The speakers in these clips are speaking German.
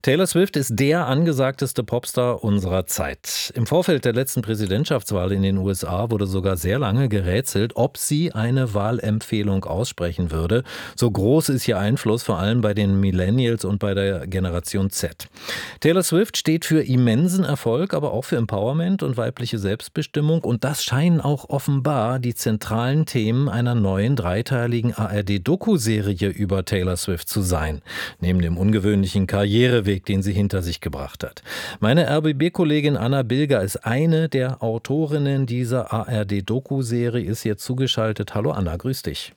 Taylor Swift ist der angesagteste Popstar unserer Zeit. Im Vorfeld der letzten Präsidentschaftswahl in den USA wurde sogar sehr lange gerätselt, ob sie eine Wahlempfehlung aussprechen würde. So groß ist ihr Einfluss vor allem bei den Millennials und bei der Generation Z. Taylor Swift steht für immensen Erfolg, aber auch für Empowerment und weibliche Selbstbestimmung. Und das scheinen auch offenbar die zentralen Themen einer neuen dreiteiligen ARD-Doku-Serie über Taylor Swift zu sein. Neben dem ungewöhnlichen Karriereweg, den sie hinter sich gebracht hat. Meine RBB-Kollegin Anna Bilger ist eine der Autorinnen dieser ARD-Doku-Serie, ist jetzt zugeschaltet. Hallo Anna, grüß dich.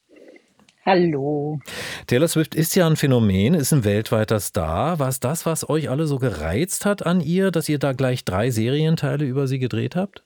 Hallo. Taylor Swift ist ja ein Phänomen, ist ein weltweiter Star. War es das, was euch alle so gereizt hat an ihr, dass ihr da gleich 3 Serienteile über sie gedreht habt?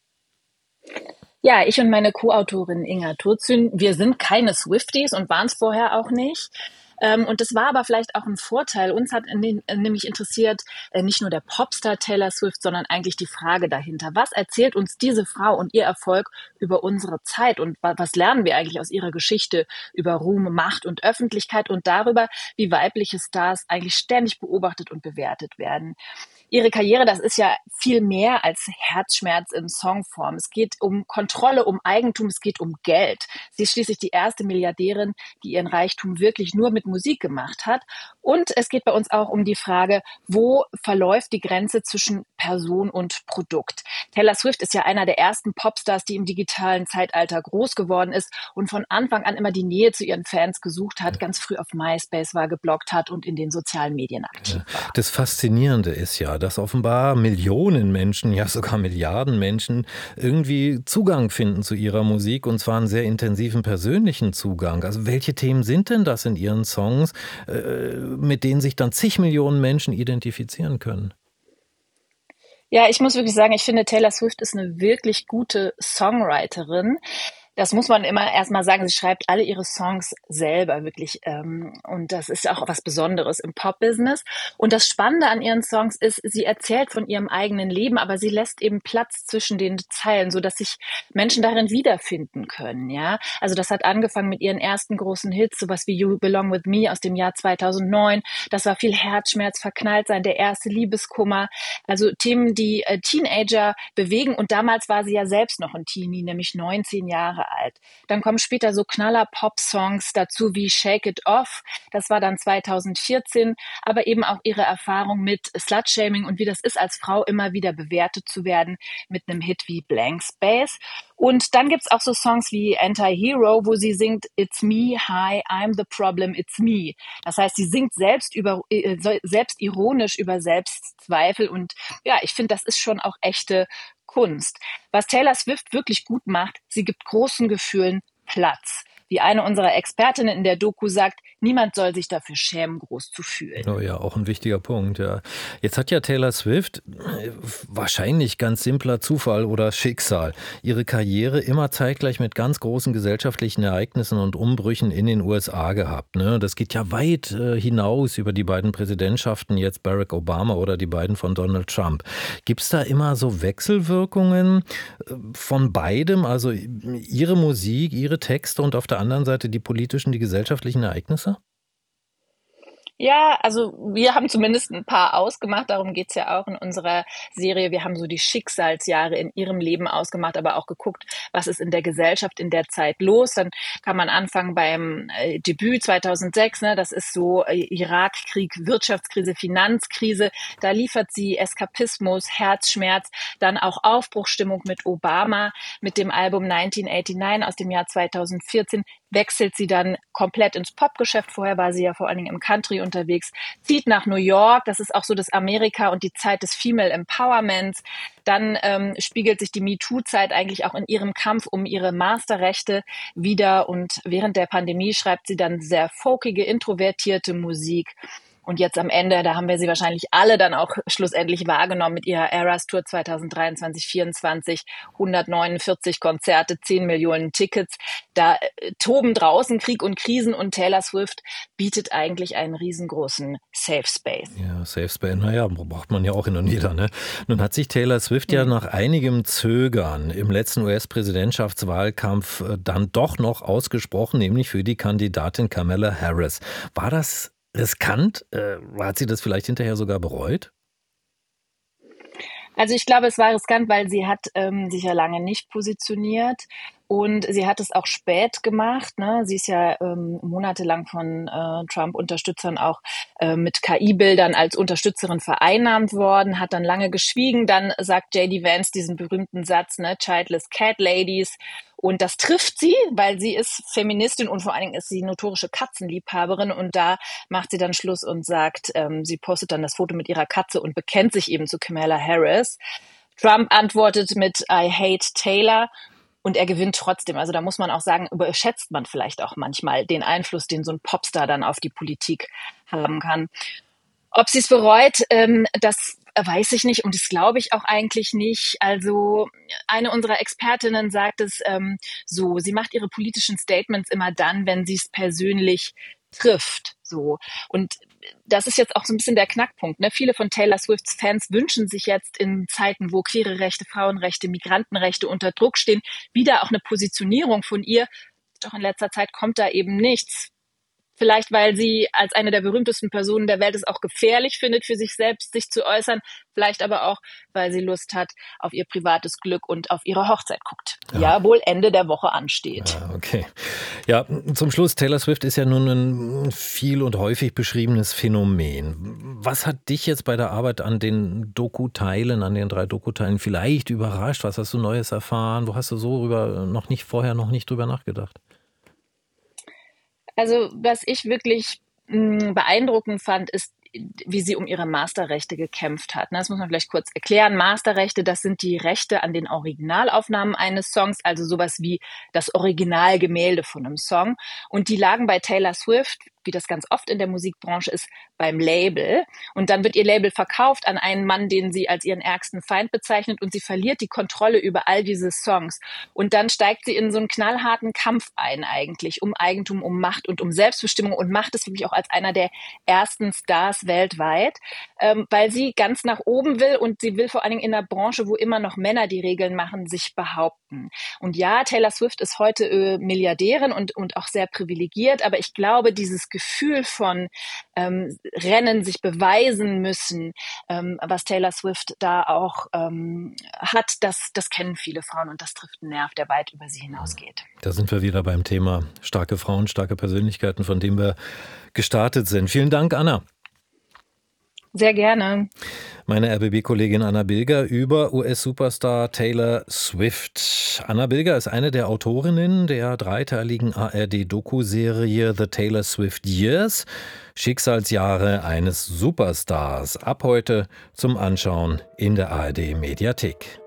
Ja, ich und meine Co-Autorin Inga Turzün, wir sind keine Swifties und waren es vorher auch nicht. Und das war aber vielleicht auch ein Vorteil. Uns hat nämlich interessiert, nicht nur der Popstar Taylor Swift, sondern eigentlich die Frage dahinter. Was erzählt uns diese Frau und ihr Erfolg über unsere Zeit? Und was lernen wir eigentlich aus ihrer Geschichte über Ruhm, Macht und Öffentlichkeit und darüber, wie weibliche Stars eigentlich ständig beobachtet und bewertet werden? Ihre Karriere, das ist ja viel mehr als Herzschmerz in Songform. Es geht um Kontrolle, um Eigentum, es geht um Geld. Sie ist schließlich die erste Milliardärin, die ihren Reichtum wirklich nur mit Musik gemacht hat. Und es geht bei uns auch um die Frage, wo verläuft die Grenze zwischen Person und Produkt? Taylor Swift ist ja einer der ersten Popstars, die im digitalen Zeitalter groß geworden ist und von Anfang an immer die Nähe zu ihren Fans gesucht hat, ganz früh auf MySpace war, gebloggt hat und in den sozialen Medien aktiv war. Das Faszinierende ist ja, dass offenbar Millionen Menschen, ja sogar Milliarden Menschen irgendwie Zugang finden zu ihrer Musik, und zwar einen sehr intensiven persönlichen Zugang. Also welche Themen sind denn das in ihren Songs, mit denen sich dann zig Millionen Menschen identifizieren können? Ja, ich muss wirklich sagen, ich finde, Taylor Swift ist eine wirklich gute Songwriterin. Das muss man immer erstmal sagen. Sie schreibt alle ihre Songs selber wirklich. Und das ist auch was Besonderes im Pop-Business. Und das Spannende an ihren Songs ist, sie erzählt von ihrem eigenen Leben, aber sie lässt eben Platz zwischen den Zeilen, sodass sich Menschen darin wiederfinden können. Ja, also das hat angefangen mit ihren ersten großen Hits, sowas wie You Belong With Me aus dem Jahr 2009. Das war viel Herzschmerz, Verknalltsein, der erste Liebeskummer. Also Themen, die Teenager bewegen. Und damals war sie ja selbst noch ein Teenie, nämlich 19 Jahre alt. Dann kommen später so Knaller-Pop-Songs dazu wie Shake It Off. Das war dann 2014. Aber eben auch ihre Erfahrung mit Slut-Shaming und wie das ist, als Frau immer wieder bewertet zu werden mit einem Hit wie Blank Space. Und dann gibt's auch so Songs wie Anti-Hero, wo sie singt It's me, hi, I'm the problem, it's me. Das heißt, sie singt selbstironisch über Selbstzweifel und ja, ich finde, das ist schon auch echte Kunst. Was Taylor Swift wirklich gut macht, sie gibt großen Gefühlen Platz. Wie eine unserer Expertinnen in der Doku sagt, niemand soll sich dafür schämen, groß zu fühlen. Oh ja, auch ein wichtiger Punkt, ja. Jetzt hat ja Taylor Swift, wahrscheinlich ganz simpler Zufall oder Schicksal, ihre Karriere immer zeitgleich mit ganz großen gesellschaftlichen Ereignissen und Umbrüchen in den USA gehabt. Ne? Das geht ja weit hinaus über die beiden Präsidentschaften, jetzt Barack Obama oder die beiden von Donald Trump. Gibt es da immer so Wechselwirkungen von beidem, also ihre Musik, ihre Texte und auf der anderen Seite die politischen, die gesellschaftlichen Ereignisse? Ja, also wir haben zumindest ein paar ausgemacht, darum geht's ja auch in unserer Serie. Wir haben so die Schicksalsjahre in ihrem Leben ausgemacht, aber auch geguckt, was ist in der Gesellschaft in der Zeit los. Dann kann man anfangen beim Debüt 2006, ne? Das ist so Irakkrieg, Wirtschaftskrise, Finanzkrise. Da liefert sie Eskapismus, Herzschmerz, dann auch Aufbruchsstimmung mit Obama, mit dem Album 1989 aus dem Jahr 2014. Wechselt sie dann komplett ins Popgeschäft. Vorher war sie ja vor allen Dingen im Country unterwegs, zieht nach New York. Das ist auch so das Amerika und die Zeit des Female Empowerments. Dann spiegelt sich die MeToo-Zeit eigentlich auch in ihrem Kampf um ihre Masterrechte wider. Und während der Pandemie schreibt sie dann sehr folkige, introvertierte Musik. Und jetzt am Ende, da haben wir sie wahrscheinlich alle dann auch schlussendlich wahrgenommen mit ihrer Eras Tour 2023-24, 149 Konzerte, 10 Millionen Tickets. Da toben draußen Krieg und Krisen und Taylor Swift bietet eigentlich einen riesengroßen Safe Space. Ja, Safe Space, naja, braucht man ja auch hin und wieder, ne? Nun hat sich Taylor Swift ja nach einigem Zögern im letzten US-Präsidentschaftswahlkampf dann doch noch ausgesprochen, nämlich für die Kandidatin Kamala Harris. War das riskant? Hat sie das vielleicht hinterher sogar bereut? Also ich glaube, es war riskant, weil sie hat sich ja lange nicht positioniert und sie hat es auch spät gemacht. Ne? Sie ist ja monatelang von Trump-Unterstützern auch mit KI-Bildern als Unterstützerin vereinnahmt worden, hat dann lange geschwiegen. Dann sagt JD Vance diesen berühmten Satz, ne, Childless Cat Ladies. Und das trifft sie, weil sie ist Feministin und vor allen Dingen ist sie notorische Katzenliebhaberin. Und da macht sie dann Schluss und sagt, sie postet dann das Foto mit ihrer Katze und bekennt sich eben zu Kamala Harris. Trump antwortet mit I hate Taylor. Und er gewinnt trotzdem. Also da muss man auch sagen, überschätzt man vielleicht auch manchmal den Einfluss, den so ein Popstar dann auf die Politik haben kann. Ob sie es bereut, das weiß ich nicht und das glaube ich auch eigentlich nicht. Also eine unserer Expertinnen sagt es so, sie macht ihre politischen Statements immer dann, wenn sie es persönlich trifft. So. Und das ist jetzt auch so ein bisschen der Knackpunkt. Ne? Viele von Taylor Swifts Fans wünschen sich jetzt in Zeiten, wo queere Rechte, Frauenrechte, Migrantenrechte unter Druck stehen, wieder auch eine Positionierung von ihr. Doch in letzter Zeit kommt da eben nichts. Vielleicht, weil sie als eine der berühmtesten Personen der Welt es auch gefährlich findet, für sich selbst sich zu äußern. Vielleicht aber auch, weil sie Lust hat auf ihr privates Glück und auf ihre Hochzeit guckt, die ja wohl Ende der Woche ansteht. Ja, okay. Ja, zum Schluss, Taylor Swift ist ja nun ein viel und häufig beschriebenes Phänomen. Was hat dich jetzt bei der Arbeit an den Dokuteilen, an den 3 Dokuteilen vielleicht überrascht? Was hast du Neues erfahren? Wo hast du so vorher noch nicht drüber nachgedacht? Also was ich wirklich beeindruckend fand, ist, wie sie um ihre Masterrechte gekämpft hat. Das muss man vielleicht kurz erklären. Masterrechte, das sind die Rechte an den Originalaufnahmen eines Songs, also sowas wie das Originalgemälde von einem Song. Und die lagen bei Taylor Swift, wie das ganz oft in der Musikbranche ist, beim Label. Und dann wird ihr Label verkauft an einen Mann, den sie als ihren ärgsten Feind bezeichnet und sie verliert die Kontrolle über all diese Songs. Und dann steigt sie in so einen knallharten Kampf ein eigentlich, um Eigentum, um Macht und um Selbstbestimmung und macht es wirklich auch als einer der ersten Stars weltweit, weil sie ganz nach oben will und sie will vor allen Dingen in einer Branche, wo immer noch Männer die Regeln machen, sich behaupten. Und ja, Taylor Swift ist heute Milliardärin und auch sehr privilegiert, aber ich glaube, dieses Gefühl von Rennen, sich beweisen müssen, was Taylor Swift da auch hat, das kennen viele Frauen und das trifft einen Nerv, der weit über sie hinausgeht. Da sind wir wieder beim Thema starke Frauen, starke Persönlichkeiten, von dem wir gestartet sind. Vielen Dank, Anna. Sehr gerne. Meine RBB-Kollegin Anna Bilger über US-Superstar Taylor Swift. Anna Bilger ist eine der Autorinnen der 3-teiligen ARD-Doku-Serie The Taylor Swift Years. Schicksalsjahre eines Superstars. Ab heute zum Anschauen in der ARD-Mediathek.